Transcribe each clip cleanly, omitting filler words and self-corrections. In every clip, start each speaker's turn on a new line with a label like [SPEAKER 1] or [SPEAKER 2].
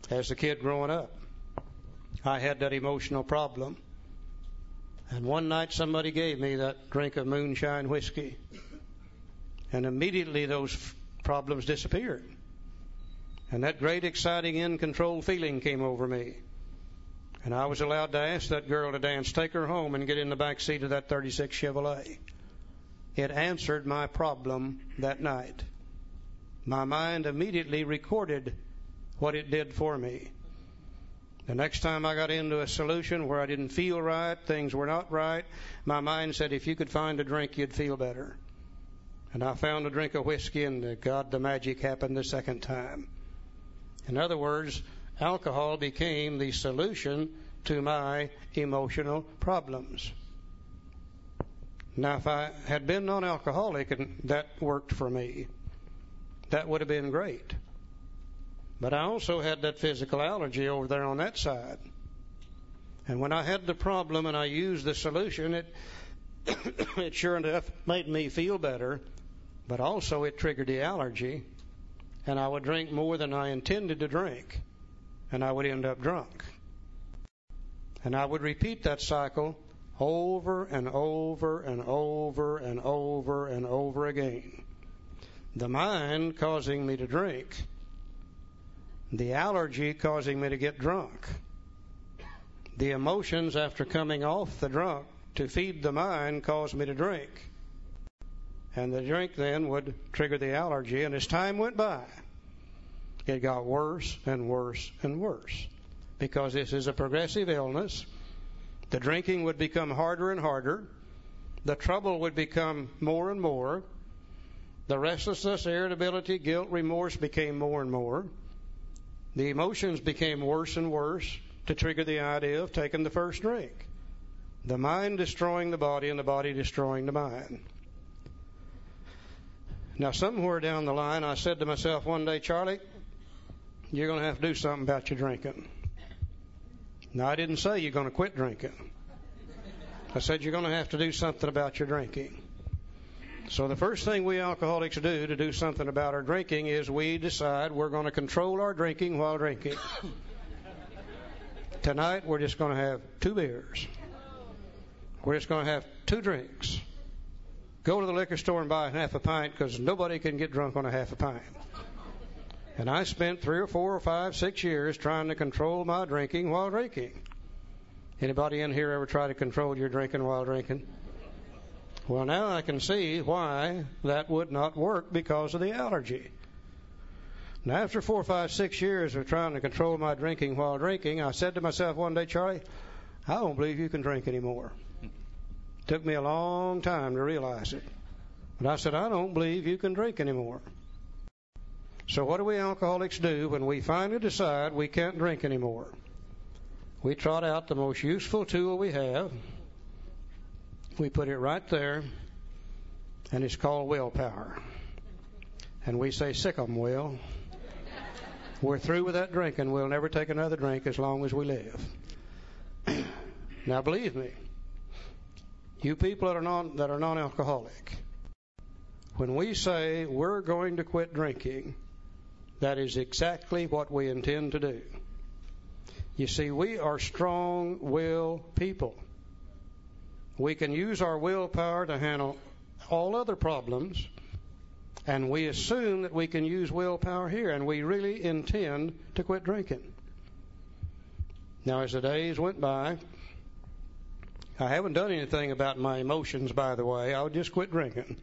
[SPEAKER 1] as a kid growing up. I had that emotional problem. And one night somebody gave me that drink of moonshine whiskey. And immediately those problems disappeared. And that great, exciting, in-control feeling came over me. And I was allowed to ask that girl to dance, take her home, and get in the back seat of that 36 Chevrolet. It answered my problem that night. My mind immediately recorded what it did for me. The next time I got into a solution where I didn't feel right, things were not right, my mind said, if you could find a drink, you'd feel better. And I found a drink of whiskey, and God, the magic happened the second time. In other words, alcohol became the solution to my emotional problems. Now, if I had been non-alcoholic and that worked for me, that would have been great. But I also had that physical allergy over there on that side. And when I had the problem and I used the solution, it sure enough made me feel better, but also it triggered the allergy, and I would drink more than I intended to drink, and I would end up drunk. And I would repeat that cycle over and over and over and over and over again. The mind causing me to drink, the allergy causing me to get drunk, the emotions after coming off the drunk to feed the mind caused me to drink. And the drink then would trigger the allergy, and as time went by, it got worse and worse and worse. Because this is a progressive illness, the drinking would become harder and harder, the trouble would become more and more, the restlessness, irritability, guilt, remorse became more and more, the emotions became worse and worse to trigger the idea of taking the first drink. The mind destroying the body and the body destroying the mind. Now, somewhere down the line, I said to myself one day, Charlie, you're going to have to do something about your drinking. Now, I didn't say you're going to quit drinking. I said you're going to have to do something about your drinking. So the first thing we alcoholics do to do something about our drinking is we decide we're going to control our drinking while drinking. Tonight, we're just going to have 2 beers. We're just going to have 2 drinks. Go to the liquor store and buy half a pint, because nobody can get drunk on a half a pint. And I spent 3 or 4 or 5, 6 years trying to control my drinking while drinking. Anybody in here ever try to control your drinking while drinking? Well, now I can see why that would not work, because of the allergy. Now, after 4, 5, 6 years of trying to control my drinking while drinking, I said to myself one day, Charlie, I don't believe you can drink anymore. Took me a long time to realize it. But I said, I don't believe you can drink anymore. So what do we alcoholics do when we finally decide we can't drink anymore? We trot out the most useful tool we have. We put it right there, and it's called willpower. And we say, sick 'em, Will. We're through with that drinking. We'll never take another drink as long as we live. Now, believe me, you people that are non-alcoholic, when we say we're going to quit drinking, that is exactly what we intend to do. You see, we are strong-willed people. We can use our willpower to handle all other problems, and we assume that we can use willpower here, and we really intend to quit drinking. Now, as the days went by, I haven't done anything about my emotions, by the way. I would just quit drinking.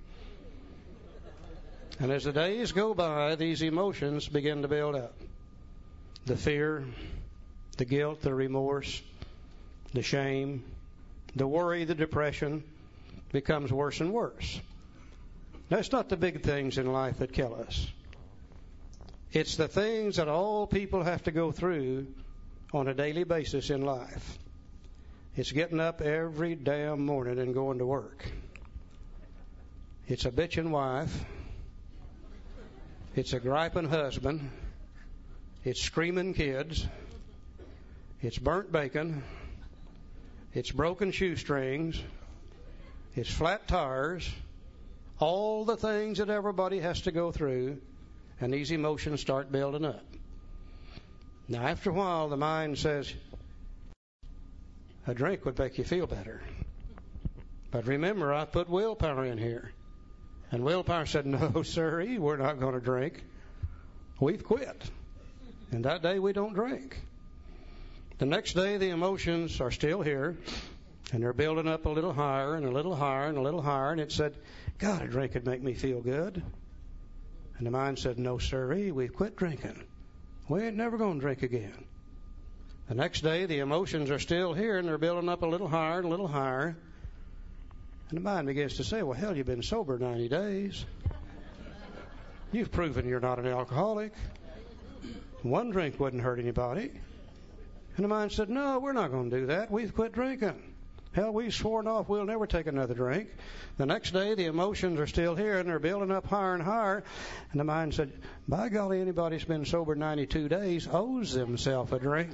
[SPEAKER 1] And as the days go by, these emotions begin to build up. The fear, the guilt, the remorse, the shame, the worry, the depression becomes worse and worse. Now, it's not the big things in life that kill us. It's the things that all people have to go through on a daily basis in life. It's getting up every damn morning and going to work. It's a bitching wife. It's a griping husband. It's screaming kids. It's burnt bacon. It's broken shoestrings. It's flat tires. All the things that everybody has to go through, and these emotions start building up. Now, after a while, the mind says, a drink would make you feel better. But remember, I put willpower in here. And willpower said, no, sirree, we're not going to drink. We've quit. And that day we don't drink. The next day the emotions are still here. And they're building up a little higher and a little higher and a little higher. And it said, God, a drink would make me feel good. And the mind said, no, sirree, we've quit drinking. We ain't never going to drink again. The next day, the emotions are still here, and they're building up a little higher and a little higher. And the mind begins to say, well, hell, you've been sober 90 days. You've proven you're not an alcoholic. One drink wouldn't hurt anybody. And the mind said, no, we're not going to do that. We've quit drinking. Hell, we've sworn off we'll never take another drink. The next day, the emotions are still here, and they're building up higher and higher. And the mind said, by golly, anybody who's been sober 92 days owes themselves a drink.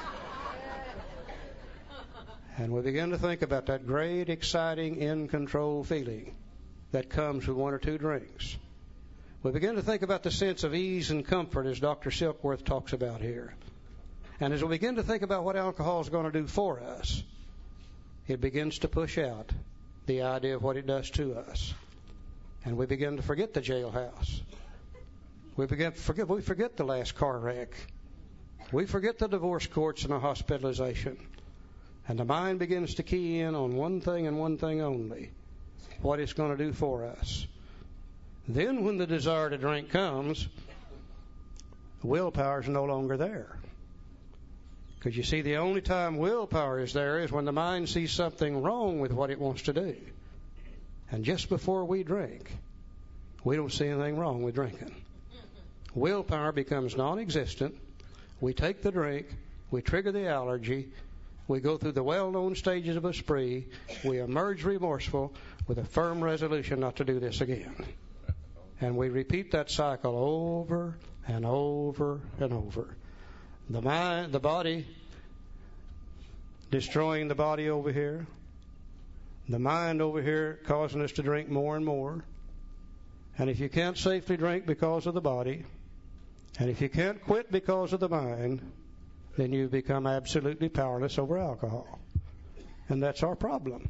[SPEAKER 1] And we begin to think about that great, exciting, in-control feeling that comes with one or two drinks. We begin to think about the sense of ease and comfort as Dr. Silkworth talks about here. And as we begin to think about what alcohol is going to do for us, it begins to push out the idea of what it does to us. And we begin to forget the jailhouse. We forget the last car wreck. We forget the divorce courts and the hospitalization. And the mind begins to key in on one thing and one thing only, what it's going to do for us. Then when the desire to drink comes, willpower is no longer there. Because you see, the only time willpower is there is when the mind sees something wrong with what it wants to do. And just before we drink, we don't see anything wrong with drinking. Willpower becomes non-existent. We take the drink. We trigger the allergy. We go through the well-known stages of a spree. We emerge remorseful with a firm resolution not to do this again. And we repeat that cycle over and over and over. The mind, the body, destroying the body over here. The mind over here causing us to drink more and more. And if you can't safely drink because of the body, and if you can't quit because of the mind, then you become absolutely powerless over alcohol. And that's our problem.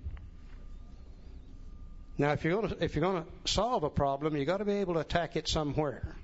[SPEAKER 1] Now, if you're going to solve a problem, you've got to be able to attack it somewhere.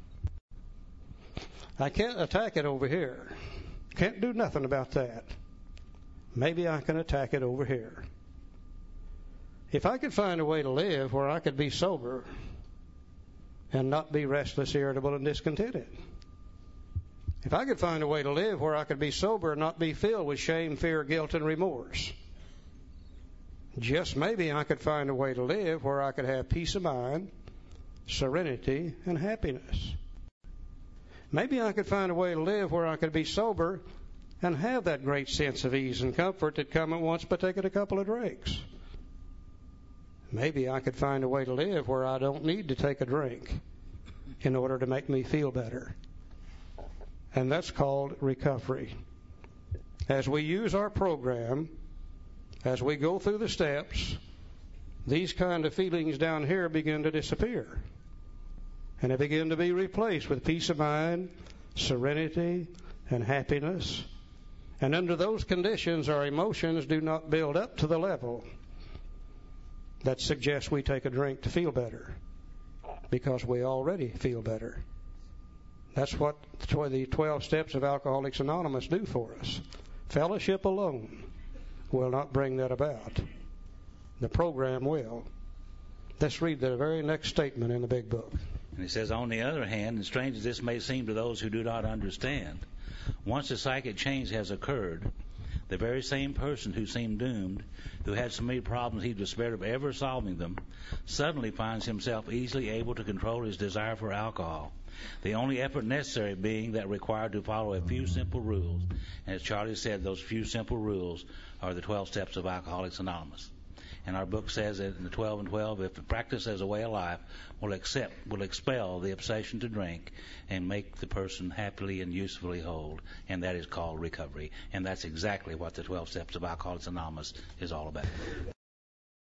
[SPEAKER 1] I can't attack it over here. Can't do nothing about that. Maybe I can attack it over here. If I could find a way to live where I could be sober and not be restless, irritable, and discontented. If I could find a way to live where I could be sober and not be filled with shame, fear, guilt, and remorse. Just maybe I could find a way to live where I could have peace of mind, serenity, and happiness. Maybe I could find a way to live where I could be sober and have that great sense of ease and comfort that come at once by taking a couple of drinks. Maybe I could find a way to live where I don't need to take a drink in order to make me feel better. And that's called recovery. As we use our program, as we go through the steps, these kind of feelings down here begin to disappear. And they begin to be replaced with peace of mind, serenity, and happiness. And under those conditions, our emotions do not build up to the level that suggests we take a drink to feel better, because we already feel better. That's what the 12 steps of Alcoholics Anonymous do for us. Fellowship alone will not bring that about. The program will. Let's read the very next statement in the big book.
[SPEAKER 2] And it says, on the other hand, and strange as this may seem to those who do not understand, once a psychic change has occurred, the very same person who seemed doomed, who had so many problems he despaired of ever solving them, suddenly finds himself easily able to control his desire for alcohol. The only effort necessary being that required to follow a few simple rules. And as Charlie said, those few simple rules are the 12 steps of Alcoholics Anonymous. And our book says that in the 12 and 12, if practiced as a way of life, will expel the obsession to drink and make the person happily and usefully whole. And that is called recovery. And that's exactly what the 12 steps of Alcoholics Anonymous is all about.